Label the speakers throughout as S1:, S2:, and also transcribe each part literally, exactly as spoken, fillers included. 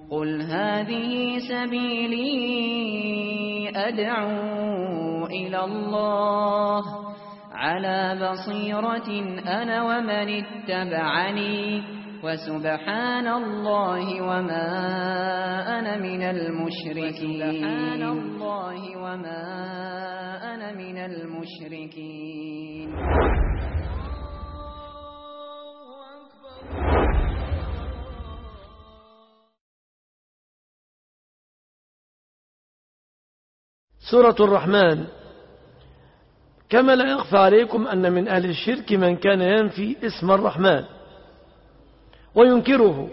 S1: قل هذه سبيلي أدعو إلى الله على بصيرة أنا ومن اتبعني وسبحان الله وما أنا من المشركين سبحان الله وما أنا من المشركين.
S2: سورة الرحمن. كما لا يخفى عليكم أن من أهل الشرك من كان ينفي اسم الرحمن وينكره.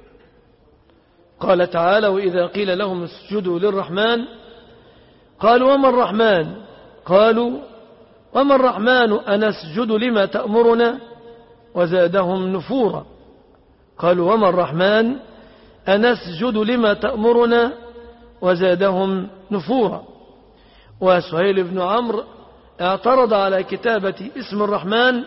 S2: قال تعالى: وإذا قيل لهم اسجدوا للرحمن قالوا وما الرحمن قالوا وما الرحمن أنسجد لما تأمرنا وزادهم نفورا. قالوا وما الرحمن أنسجد لما تأمرنا وزادهم نفورا. وسهيل بن عمرو اعترض على كتابة اسم الرحمن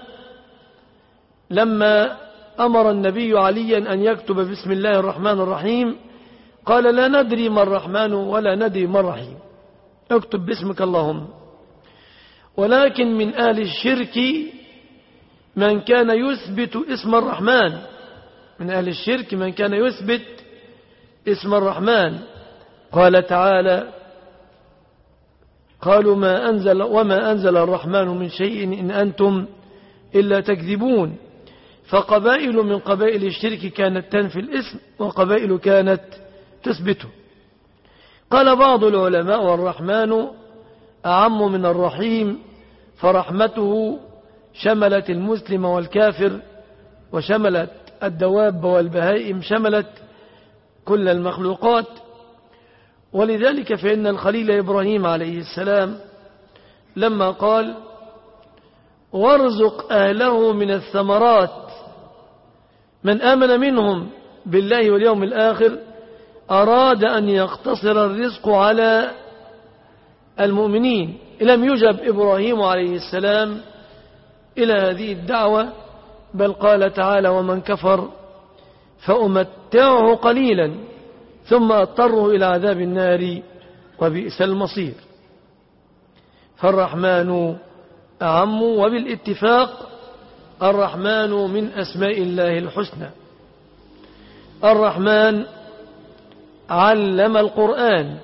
S2: لما أمر النبي عليا أن يكتب بسم الله الرحمن الرحيم، قال: لا ندري ما الرحمن ولا ندري ما الرحيم، اكتب باسمك اللهم. ولكن من أهل الشرك من كان يثبت اسم الرحمن، من أهل الشرك من كان يثبت اسم الرحمن. قال تعالى: قالوا ما أنزل وما أنزل الرحمن من شيء إن أنتم إلا تكذبون. فقبائل من قبائل الشرك كانت تنفي الاسم وقبائل كانت تثبته. قال بعض العلماء: والرحمن أعم من الرحيم، فرحمته شملت المسلم والكافر وشملت الدواب والبهائم، شملت كل المخلوقات. ولذلك فإن الخليل إبراهيم عليه السلام لما قال: وارزق أهله من الثمرات من آمن منهم بالله واليوم الآخر، أراد أن يقتصر الرزق على المؤمنين. لم يجب إبراهيم عليه السلام إلى هذه الدعوة، بل قال تعالى: ومن كفر فأمتعه قليلا ثم أضطره إلى عذاب النار وبئس المصير. فالرحمن أعم، وبالاتفاق الرحمن من أسماء الله الحسنى. الرحمن علم القرآن،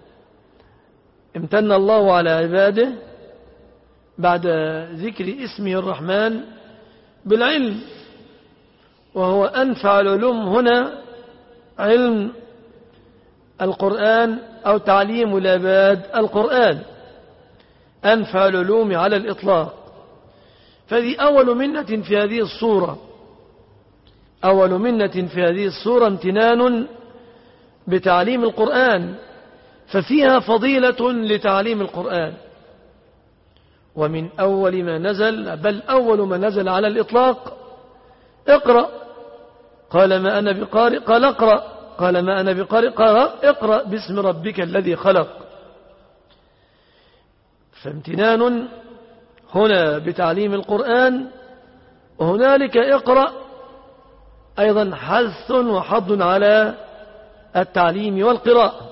S2: امتن الله على عباده بعد ذكر اسمه الرحمن بالعلم، وهو أنفع العلوم هنا علم القرآن أو تعليم العباد القرآن، أنفع العلوم على الإطلاق. فهذه أول منة في هذه الصورة، أول منة في هذه الصورة امتنان بتعليم القرآن، ففيها فضيلة لتعليم القرآن. ومن أول ما نزل، بل أول ما نزل على الإطلاق: اقرأ. قال: ما أنا بقارئ. قال: اقرأ. قال: ما أنا بقارئ. قال: اقرأ باسم ربك الذي خلق. فامتنان هنا بتعليم القرآن، وهنالك اقرأ أيضا حث وحض على التعليم والقراءة.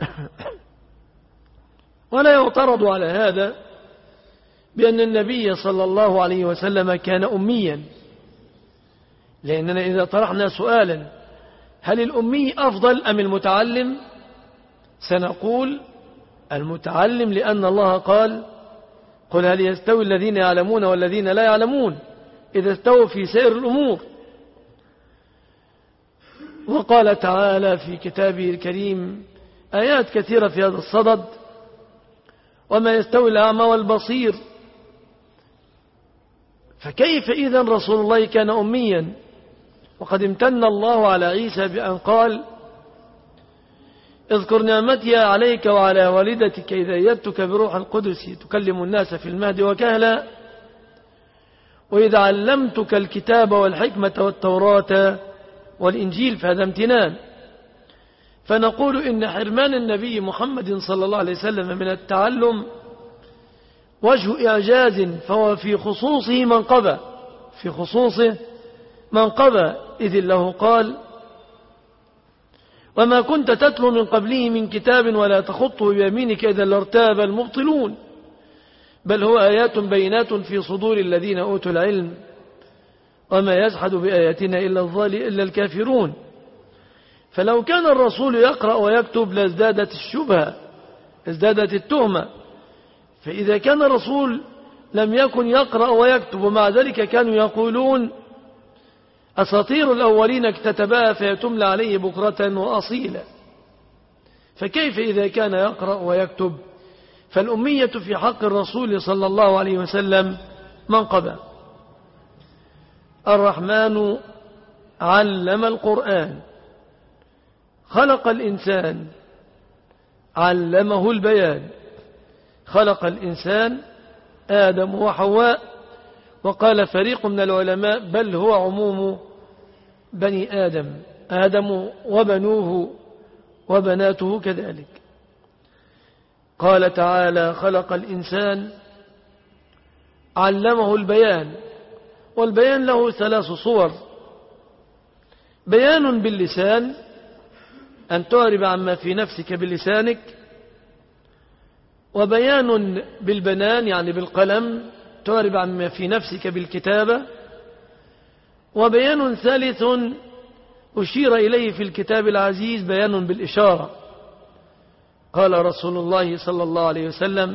S2: ولا يعترض على هذا بأن النبي صلى الله عليه وسلم كان أميا، لأننا إذا طرحنا سؤالا: هل الأمي أفضل أم المتعلم؟ سنقول المتعلم، لأن الله قال: قل هل يستوي الذين يعلمون والذين لا يعلمون إذا استووا في سائر الأمور. وقال تعالى في كتابه الكريم آيات كثيرة في هذا الصدد: وما يستوي الأعمى والبصير. فكيف إذن رسول الله كان أميا؟ وقد امتن الله على عيسى بأن قال: اذكر نعمتي عليك وعلى والدتك إذا أيدتك بروح القدس تكلم الناس في المهد وكهلا، وإذا علمتك الكتاب والحكمة والتوراة والإنجيل. فهذا امتنان. فنقول إن حرمان النبي محمد صلى الله عليه وسلم من التعلم وجه إعجاز، فهو في خصوصه منقبة، في خصوصه منقبة، إذ الله قال: وما كنت تتلو من قبله من كتاب ولا تخطه بيمينك إذا لارتاب المبطلون بل هو آيات بينات في صدور الذين أوتوا العلم وما يجحد بآياتنا إلا الظالم إلا الكافرون. فلو كان الرسول يقرأ ويكتب لازدادت الشبهة ازدادت التهمة. فإذا كان الرسول لم يكن يقرأ ويكتب ومع ذلك كانوا يقولون أساطير الأولين اكتتبها فيتملى عليه بكرة وأصيلا، فكيف إذا كان يقرأ ويكتب؟ فالأمية في حق الرسول صلى الله عليه وسلم منقبة. الرحمن علم القرآن، خلق الإنسان، علمه البيان. خلق الإنسان آدم وحواء، وقال فريق من العلماء بل هو عموم بني آدم، آدم وبنوه وبناته كذلك. قال تعالى خلق الإنسان علمه البيان، والبيان له ثلاث صور: بيان باللسان أن تعرب عما في نفسك بلسانك، وبيان بالبنان يعني بالقلم تعرب عما في نفسك بالكتابة، وبيان ثالث أشير إليه في الكتاب العزيز بيان بالإشارة. قال رسول الله صلى الله عليه وسلم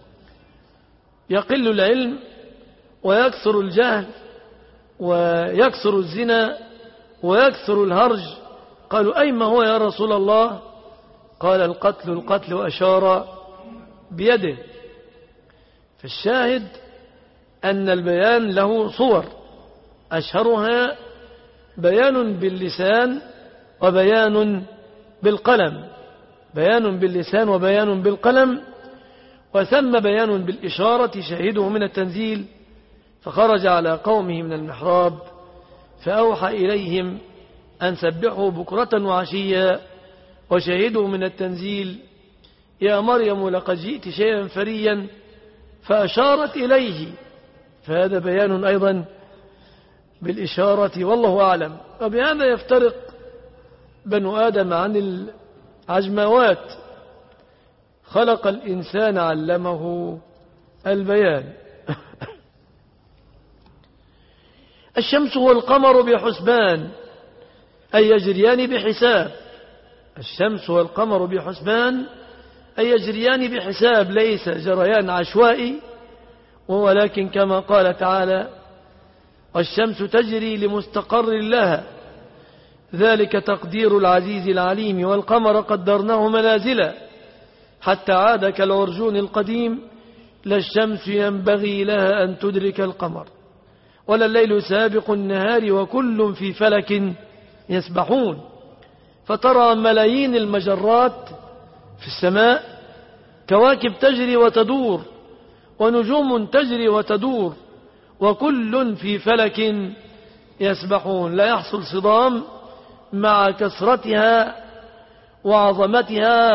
S2: يقل العلم ويكثر الجهل ويكثر الزنا ويكثر الهرج. قالوا أي ما هو يا رسول الله؟ قال القتل القتل وأشار بيده. فالشاهد أن البيان له صور، أشهرها بيان باللسان وبيان بالقلم، بيان باللسان وبيان بالقلم، وثم بيان بالإشارة شاهده من التنزيل فخرج على قومه من المحراب فأوحى إليهم أن سبحوا بكرة وعشيا، وشاهده من التنزيل يا مريم لقد جئت شيئا فريا فأشارت إليه، فهذا بيان أيضا بالإشارة والله أعلم. وبهذا يفترق بنو آدم عن العجموات. خلق الإنسان علمه البيان. الشمس والقمر بحسبان أي يجريان بحساب. الشمس والقمر بحسبان أي يجريان بحساب، ليس جريان عشوائي، ولكن كما قال تعالى والشمس تجري لمستقر لها ذلك تقدير العزيز العليم، والقمر قدرناه منازلا حتى عاد كالعرجون القديم، لا الشمس ينبغي لها أن تدرك القمر ولا الليل سابق النهار وكل في فلك يسبحون. فترى ملايين المجرات في السماء، كواكب تجري وتدور ونجوم تجري وتدور وكل في فلك يسبحون. لا يحصل صدام مع كثرتها وعظمتها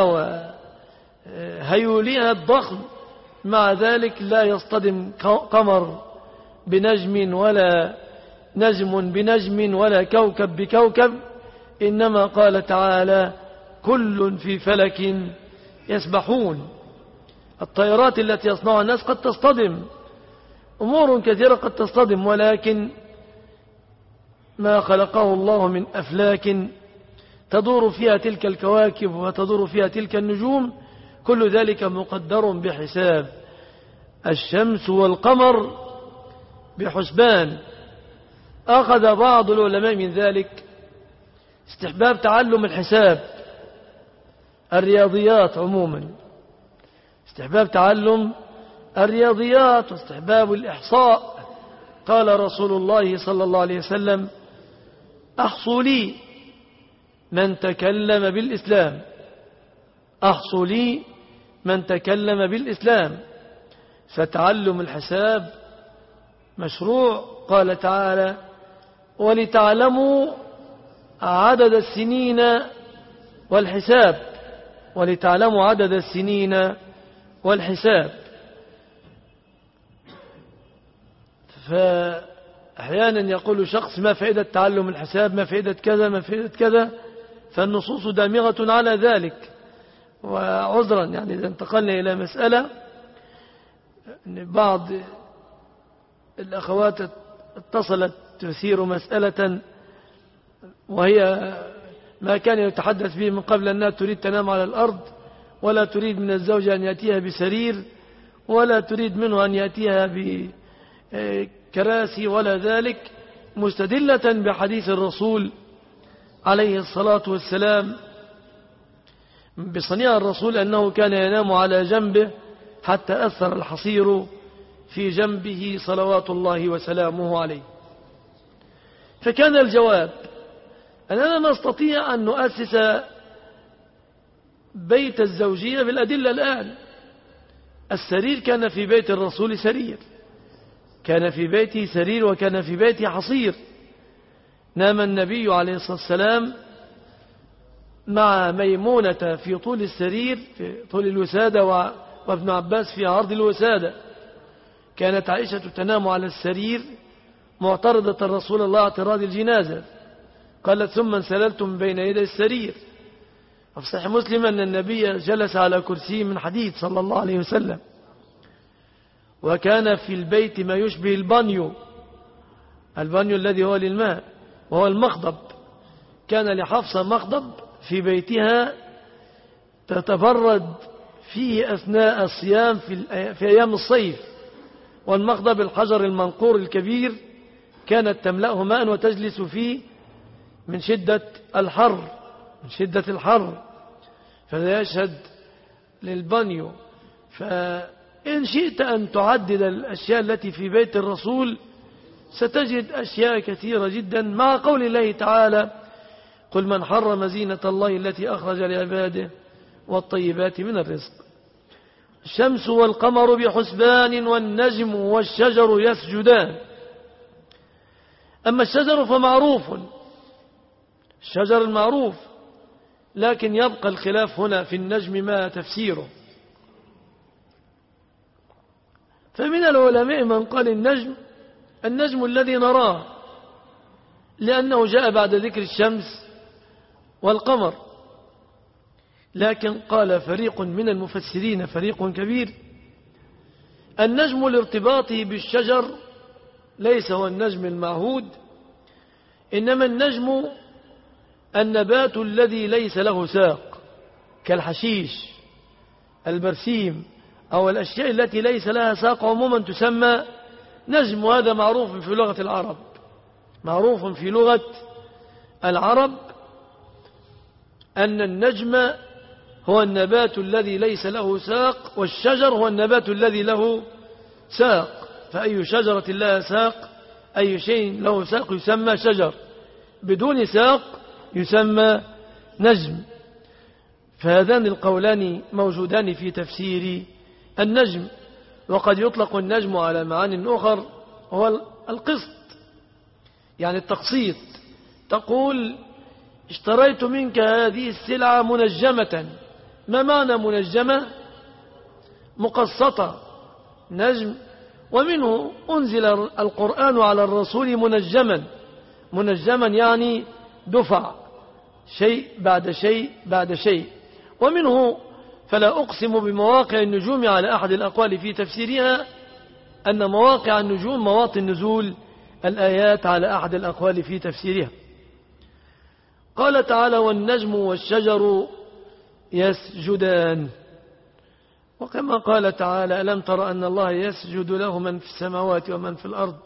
S2: وهيولها الضخم، مع ذلك لا يصطدم قمر بنجم ولا نجم بنجم ولا كوكب بكوكب، إنما قال تعالى كل في فلك يسبحون. الطيارات التي يصنعها الناس قد تصطدم، أمور كثيرة قد تصطدم، ولكن ما خلقه الله من أفلاك تدور فيها تلك الكواكب وتدور فيها تلك النجوم، كل ذلك مقدر بحساب. الشمس والقمر بحسبان. أخذ بعض العلماء من ذلك استحباب تعلم الحساب، الرياضيات عموما، استحباب تعلم الرياضيات واستحباب الإحصاء. قال رسول الله صلى الله عليه وسلم أحصوا لي من تكلم بالإسلام، أحصوا لي من تكلم بالإسلام. فتعلم الحساب مشروع. قال تعالى ولتعلموا عدد السنين والحساب، ولتعلموا عدد السنين والحساب. فأحيانا يقول شخص ما فائدة تعلم الحساب، ما فائدة كذا، ما فائدة كذا، فالنصوص دامغة على ذلك. وعذرا يعني إذا انتقلنا إلى مسألة أن بعض الأخوات اتصلت تثير مسألة وهي ما كان يتحدث به من قبل أنها تريد تنام على الأرض، ولا تريد من الزوج أن يأتيها بسرير، ولا تريد منه أن يأتيها بكراسي ولا ذلك، مستدلة بحديث الرسول عليه الصلاة والسلام بصنيع الرسول أنه كان ينام على جنبه حتى أثر الحصير في جنبه صلوات الله وسلامه عليه. فكان الجواب أننا نستطيع أن نؤسس بيت الزوجية بالأدلة الآن. السرير كان في بيت الرسول سرير، كان في بيته سرير، وكان في بيته حصير. نام النبي عليه الصلاة والسلام مع ميمونة في طول السرير، في طول الوسادة، وابن عباس في عرض الوسادة. كانت عائشة تنام على السرير معترضة الرسول الله اعتراض الجنازة، قالت ثم انسللت من بين يدي السرير. وفي صحيح مسلم أن النبي جلس على كرسي من حديد صلى الله عليه وسلم. وكان في البيت ما يشبه البانيو، البانيو الذي هو للماء وهو المخضب. كان لحفصة مخضب في بيتها تتبرد فيه أثناء الصيام في أيام الصيف، والمخضب الحجر المنقور الكبير كانت تملأه ماء وتجلس فيه من شدة الحر من شدة الحر فلا يشهد للبانيو. فإن شئت أن تعدد الأشياء التي في بيت الرسول ستجد أشياء كثيرة جدا، مع قول الله تعالى قل من حرم زينة الله التي أخرج لعباده والطيبات من الرزق. الشمس والقمر بحسبان والنجم والشجر يسجدان. أما الشجر فمعروف، الشجر المعروف، لكن يبقى الخلاف هنا في النجم ما تفسيره. فمن العلماء من قال النجم النجم الذي نراه، لأنه جاء بعد ذكر الشمس والقمر. لكن قال فريق من المفسرين، فريق كبير، النجم لارتباطه بالشجر ليس هو النجم المعهود، إنما النجم النبات الذي ليس له ساق كالحشيش، البرسيم، أو الأشياء التي ليس لها ساق عموما تسمى نجم. وهذا معروف في لغة العرب، معروف في لغة العرب أن النجم هو النبات الذي ليس له ساق، والشجر هو النبات الذي له ساق. فأي شجرة لها ساق، أي شيء له ساق يسمى شجر، بدون ساق يسمى نجم. فهذان القولان موجودان في تفسير النجم. وقد يطلق النجم على معان أخر، هو القسط، يعني التقسيط. تقول اشتريت منك هذه السلعة منجمة. ما معنى منجمة؟ مقسطة، نجم. ومنه أنزل القرآن على الرسول منجما، منجما يعني دفع شيء بعد شيء بعد شيء. ومنه فلا أقسم بمواقع النجوم على أحد الأقوال في تفسيرها، أن مواقع النجوم مواطن نزول الآيات على أحد الأقوال في تفسيرها. قال تعالى والنجم والشجر يسجدان. وكما قال تعالى ألم تر أن الله يسجد له من في السماوات ومن في الأرض.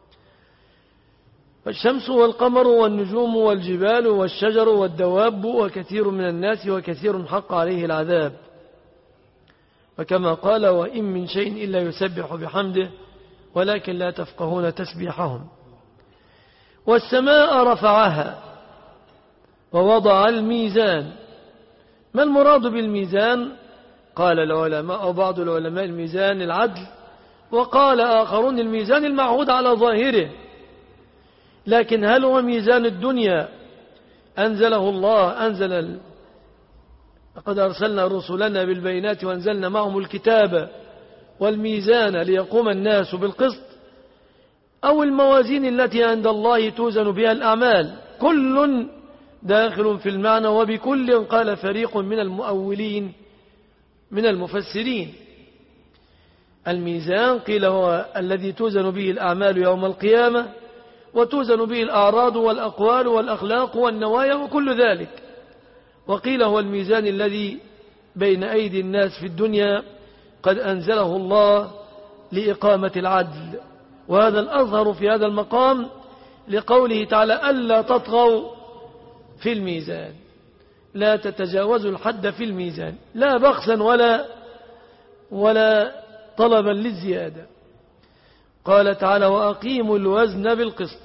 S2: فالشمس والقمر والنجوم والجبال والشجر والدواب وكثير من الناس وكثير حق عليه العذاب. وكما قال وإن من شيء إلا يسبح بحمده ولكن لا تفقهون تسبيحهم. والسماء رفعها ووضع الميزان. ما المراد بالميزان؟ قال العلماء أو بعض العلماء الميزان العدل، وقال آخرون الميزان المعهود على ظاهره. لكن هل هو ميزان الدنيا أنزله الله؟ أنزل لقد أرسلنا رسلنا بالبينات وأنزلنا معهم الكتاب والميزان ليقوم الناس بالقسط، أو الموازين التي عند الله توزن بها الأعمال. كل داخل في المعنى، وبكل قال فريق من المؤولين من المفسرين. الميزان قيل هو الذي توزن به الأعمال يوم القيامة، وتوزن به الأعراض والأقوال والأخلاق والنوايا وكل ذلك. وقيل هو الميزان الذي بين أيدي الناس في الدنيا قد أنزله الله لإقامة العدل، وهذا الأظهر في هذا المقام لقوله تعالى ألا تطغوا في الميزان، لا تتجاوزوا الحد في الميزان، لا بخسا ولا ولا طلبا للزيادة. قال تعالى وأقيموا الوزن بالقسط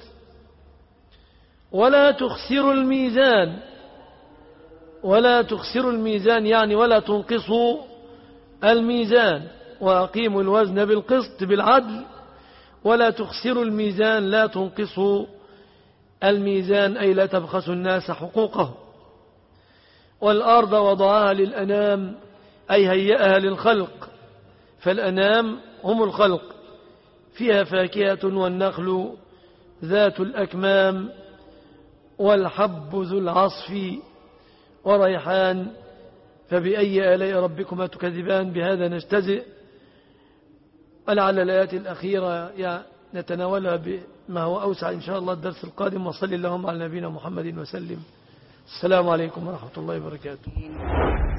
S2: ولا تخسروا الميزان، ولا تخسروا الميزان يعني ولا تنقصوا الميزان. وأقيموا الوزن بالقسط بالعدل ولا تخسروا الميزان، لا تنقصوا الميزان أي لا تبخسوا الناس حقوقه. والأرض وضعها للأنام أي هيئها للخلق، فالأنام هم الخلق، فيها فاكهة والنخل ذات الأكمام والحب ذو العصف وريحان، فبأي آلاء ربكما تكذبان. بهذا نجتزئ، ولعل الآيات الأخيرة نتناولها بما هو أوسع إن شاء الله الدرس القادم. وصلي اللهم على نبينا محمد وسلم. السلام عليكم ورحمة الله وبركاته.